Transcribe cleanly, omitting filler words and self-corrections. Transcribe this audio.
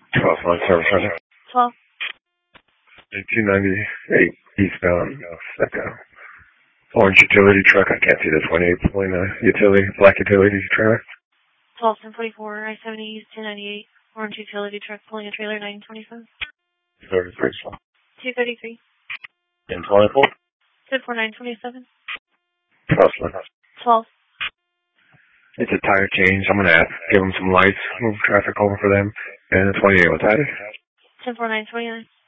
12 line service center. 12. 1898 eastbound, Secco. Orange utility truck. I can't see the 28 pulling a utility, black utility trailer. 12-1044, I-70 East 1098. Orange utility truck pulling a trailer 927. 33. 233. 1024. 104927. 12. 12. It's a tire change. I'm going to give them some lights, move traffic over for them. And the 28 was added. 104929.